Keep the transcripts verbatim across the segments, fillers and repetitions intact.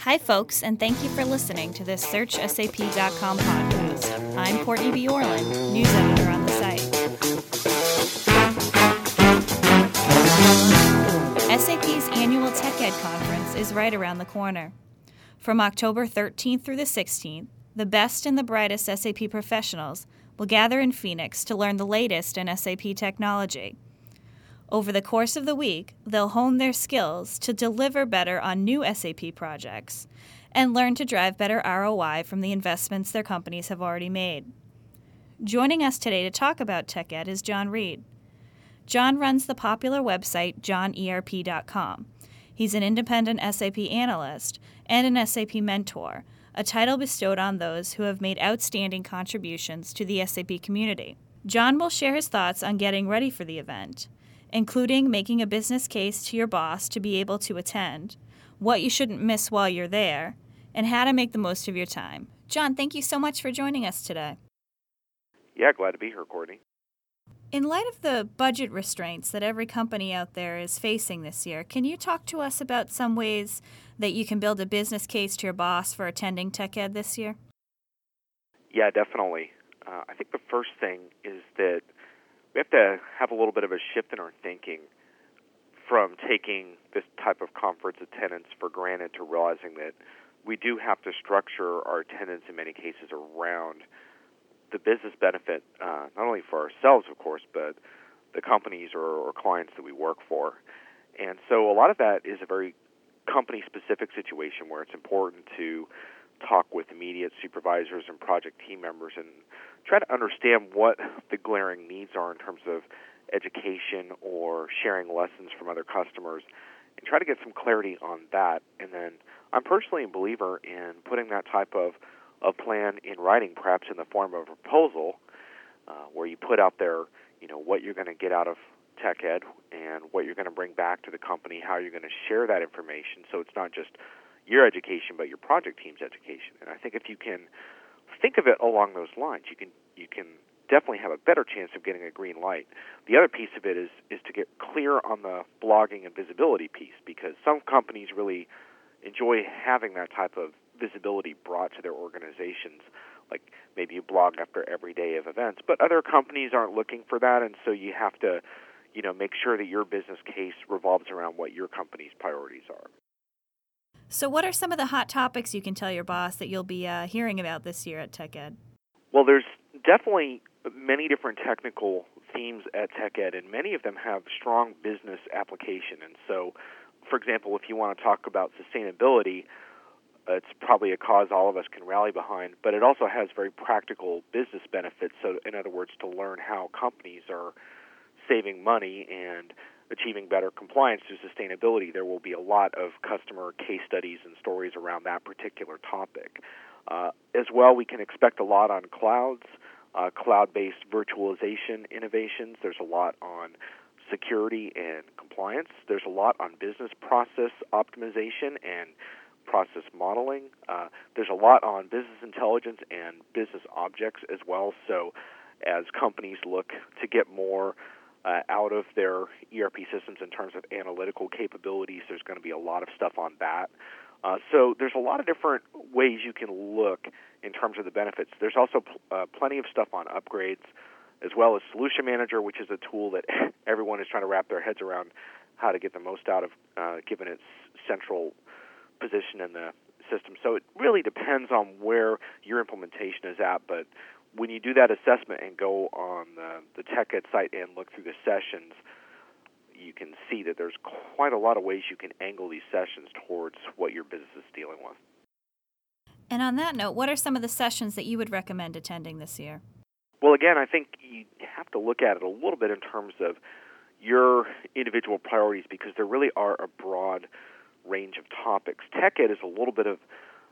Hi, folks, and thank you for listening to this Search S A P dot com podcast. I'm Courtney B. Orland, news editor on the site. S A P's annual TechEd conference is right around the corner. From October thirteenth through the sixteenth, the best and the brightest S A P professionals will gather in Phoenix to learn the latest in S A P technology. Over the course of the week, they'll hone their skills to deliver better on new S A P projects and learn to drive better R O I from the investments their companies have already made. Joining us today to talk about TechEd is John Reed. John runs the popular website john E R P dot com. He's an independent S A P analyst and an S A P mentor, a title bestowed on those who have made outstanding contributions to the S A P community. John will share his thoughts on getting ready for the event, including making a business case to your boss to be able to attend, what you shouldn't miss while you're there, and how to make the most of your time. John, thank you so much for joining us today. Yeah, glad to be here, Courtney. In light of the budget restraints that every company out there is facing this year, can you talk to us about some ways that you can build a business case to your boss for attending TechEd this year? Yeah, definitely. Uh, I think the first thing is that we have to have a little bit of a shift in our thinking from taking this type of conference attendance for granted to realizing that we do have to structure our attendance in many cases around the business benefit, uh, not only for ourselves, of course, but the companies or, or clients that we work for. And so a lot of that is a very company-specific situation where it's important to talk with immediate supervisors and project team members and try to understand what the glaring needs are in terms of education or sharing lessons from other customers and try to get some clarity on that. And then I'm personally a believer in putting that type of, of plan in writing, perhaps in the form of a proposal, uh, where you put out there, you know, what you're going to get out of TechEd and what you're going to bring back to the company, how you're going to share that information, so it's not just your education, but your project team's education. And I think if you can think of it along those lines, you can you can definitely have a better chance of getting a green light. The other piece of it is is to get clear on the blogging and visibility piece, because some companies really enjoy having that type of visibility brought to their organizations. Like maybe you blog after every day of events, but other companies aren't looking for that, and so you have to, you know, make sure that your business case revolves around what your company's priorities are. So what are some of the hot topics you can tell your boss that you'll be uh, hearing about this year at TechEd? Well, there's definitely many different technical themes at TechEd, and many of them have strong business application. And so, for example, if you want to talk about sustainability, uh, it's probably a cause all of us can rally behind, but it also has very practical business benefits. So, in other words, to learn how companies are saving money and achieving better compliance through sustainability, there will be a lot of customer case studies and stories around that particular topic. Uh, as well, we can expect a lot on clouds, uh, cloud-based virtualization innovations. There's a lot on security and compliance. There's a lot on business process optimization and process modeling. Uh, there's a lot on business intelligence and business objects as well. So as companies look to get more Uh, out of their E R P systems in terms of analytical capabilities, there's going to be a lot of stuff on that. Uh, so there's a lot of different ways you can look in terms of the benefits. There's also pl- uh, plenty of stuff on upgrades, as well as Solution Manager, which is a tool that everyone is trying to wrap their heads around how to get the most out of, uh, given its central position in the system. So it really depends on where your implementation is at, but when you do that assessment and go on the, the TechEd site and look through the sessions, you can see that there's quite a lot of ways you can angle these sessions towards what your business is dealing with. And on that note, what are some of the sessions that you would recommend attending this year? Well, again, I think you have to look at it a little bit in terms of your individual priorities, because there really are a broad range of topics. TechEd is a little bit of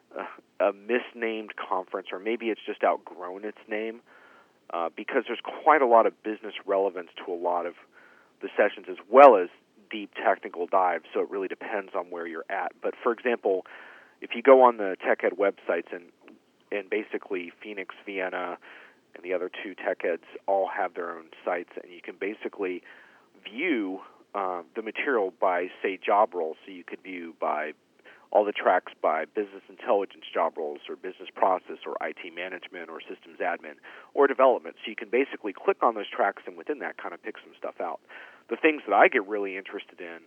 a misnamed conference, or maybe it's just outgrown its name, uh, because there's quite a lot of business relevance to a lot of the sessions, as well as deep technical dives, so it really depends on where you're at. But for example, if you go on the TechEd websites, and and basically Phoenix, Vienna, and the other two TechEds all have their own sites, and you can basically view uh, the material by, say, job roles. So you could view by all the tracks by business intelligence job roles or business process or I T management or systems admin or development. So you can basically click on those tracks and within that kind of pick some stuff out. The things that I get really interested in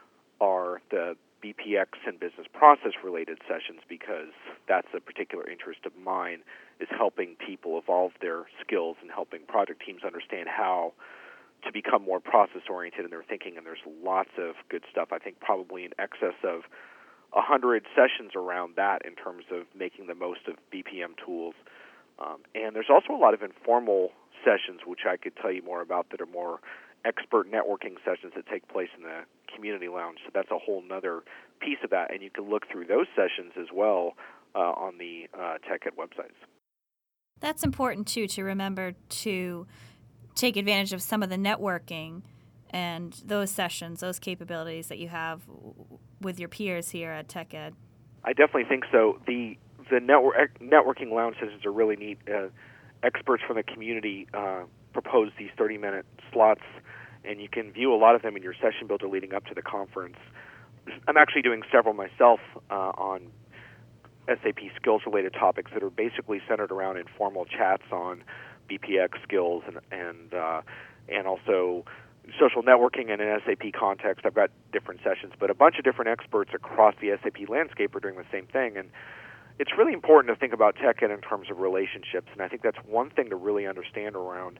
are the B P X and business process related sessions, because that's a particular interest of mine, is helping people evolve their skills and helping project teams understand how to become more process oriented in their thinking. And there's lots of good stuff. I think probably in excess of a hundred sessions around that in terms of making the most of B P M tools. Um, and there's also a lot of informal sessions, which I could tell you more about, that are more expert networking sessions that take place in the community lounge. So that's a whole nother piece of that, and you can look through those sessions as well uh, on the uh, TechEd websites. That's important, too, to remember to take advantage of some of the networking and those sessions, those capabilities that you have with your peers here at TechEd. I definitely think so. The the network, networking lounge sessions are really neat. Uh, experts from the community uh, propose these thirty-minute slots, and you can view a lot of them in your session builder leading up to the conference. I'm actually doing several myself uh, on S A P skills-related topics that are basically centered around informal chats on B P X skills and and uh, and also social networking in an S A P context. I've got different sessions, but a bunch of different experts across the S A P landscape are doing the same thing. And it's really important to think about TechEd in terms of relationships, and I think that's one thing to really understand around.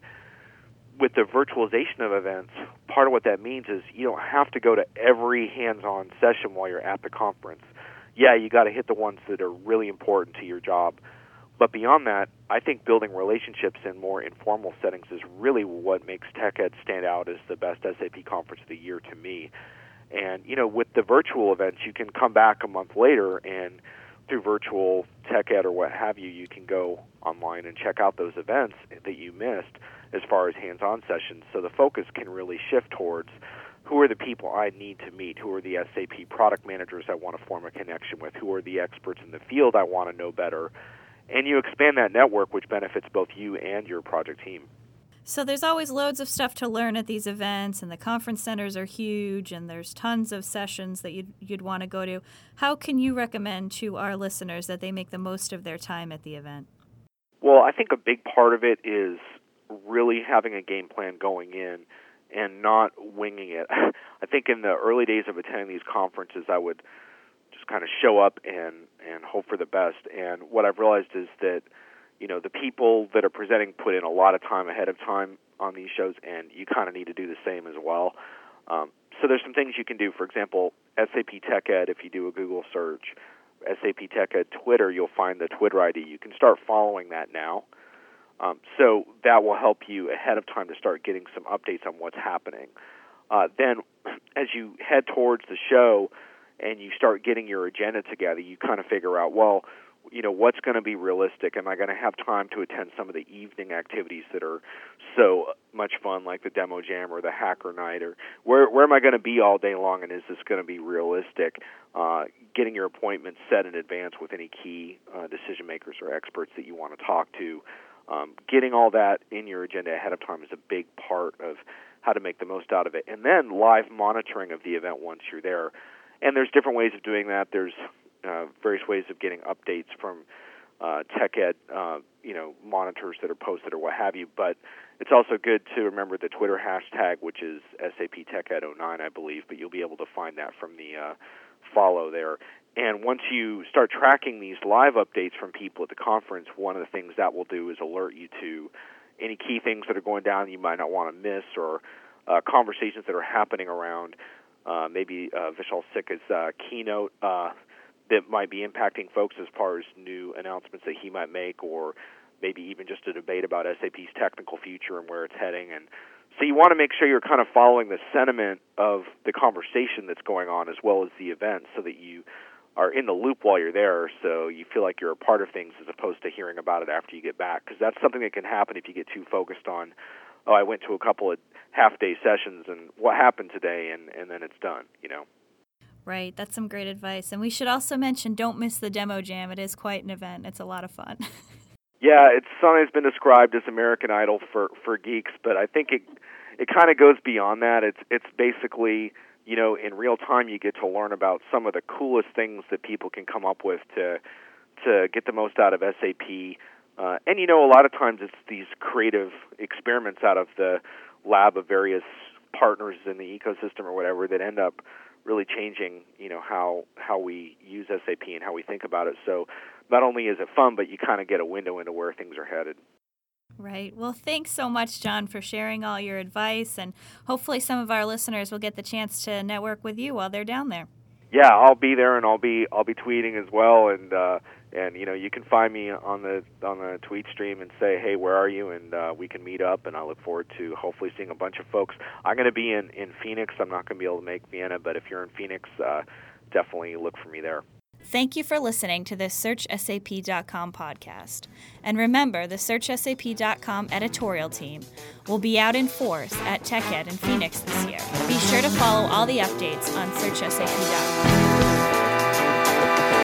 With the virtualization of events, part of what that means is you don't have to go to every hands-on session while you're at the conference. Yeah, you got to hit the ones that are really important to your job. But beyond that, I think building relationships in more informal settings is really what makes TechEd stand out as the best S A P conference of the year to me. And, you know, with the virtual events, you can come back a month later and through virtual TechEd or what have you, you can go online and check out those events that you missed as far as hands-on sessions. So the focus can really shift towards who are the people I need to meet, who are the S A P product managers I want to form a connection with, who are the experts in the field I want to know better. And you expand that network, which benefits both you and your project team. So there's always loads of stuff to learn at these events, and the conference centers are huge, and there's tons of sessions that you'd, you'd want to go to. How can you recommend to our listeners that they make the most of their time at the event? Well, I think a big part of it is really having a game plan going in and not winging it. I think in the early days of attending these conferences, I would just kind of show up and, and hope for the best. And what I've realized is that you know, the people that are presenting put in a lot of time ahead of time on these shows, and you kind of need to do the same as well. Um, so there's some things you can do. For example, S A P TechEd, if you do a Google search, S A P TechEd Twitter, you'll find the Twitter I D. You can start following that now. Um, so that will help you ahead of time to start getting some updates on what's happening. Uh, then as you head towards the show and you start getting your agenda together, you kind of figure out, well, you know, what's going to be realistic? Am I going to have time to attend some of the evening activities that are so much fun, like the demo jam or the hacker night? Or where where am I going to be all day long, and is this going to be realistic? Uh, getting your appointments set in advance with any key uh, decision makers or experts that you want to talk to. Um, getting all that in your agenda ahead of time is a big part of how to make the most out of it. And then live monitoring of the event once you're there. And there's different ways of doing that. There's Uh, various ways of getting updates from uh, TechEd, uh, you know, monitors that are posted or what have you. But it's also good to remember the Twitter hashtag, which is S A P TechEd oh nine, I believe. But you'll be able to find that from the uh, follow there. And once you start tracking these live updates from people at the conference, one of the things that will do is alert you to any key things that are going down you might not want to miss, or uh, conversations that are happening around uh, maybe uh, Vishal Sikka's uh, keynote uh that might be impacting folks as far as new announcements that he might make, or maybe even just a debate about S A P's technical future and where it's heading. And so you want to make sure you're kind of following the sentiment of the conversation that's going on as well as the event, so that you are in the loop while you're there, so you feel like you're a part of things as opposed to hearing about it after you get back. Because that's something that can happen if you get too focused on, oh, I went to a couple of half-day sessions and what happened today, and, and then it's done, you know. Right, that's some great advice. And we should also mention, don't miss the demo jam. It is quite an event. It's a lot of fun. Yeah, it's sometimes been described as American Idol for, for geeks, but I think it it kind of goes beyond that. It's it's basically you know, in real time you get to learn about some of the coolest things that people can come up with to to get the most out of S A P. Uh, and, you know, a lot of times it's these creative experiments out of the lab of various partners in the ecosystem or whatever that end up really changing, you know, how how we use S A P and how we think about it. So not only is it fun, but you kind of get a window into where things are headed. Right. Well, thanks so much, John, for sharing all your advice, and hopefully some of our listeners will get the chance to network with you while they're down there. Yeah, I'll be there, and I'll be I'll be tweeting as well, and uh, and you know you can find me on the on the tweet stream and say, hey, where are you, and uh, we can meet up, and I look forward to hopefully seeing a bunch of folks. I'm going to be in, in Phoenix. I'm not going to be able to make Vienna, but if you're in Phoenix, uh, definitely look for me there. Thank you for listening to the Search S A P dot com podcast. And remember, the Search S A P dot com editorial team will be out in force at TechEd in Phoenix this year. Be sure to follow all the updates on Search S A P dot com.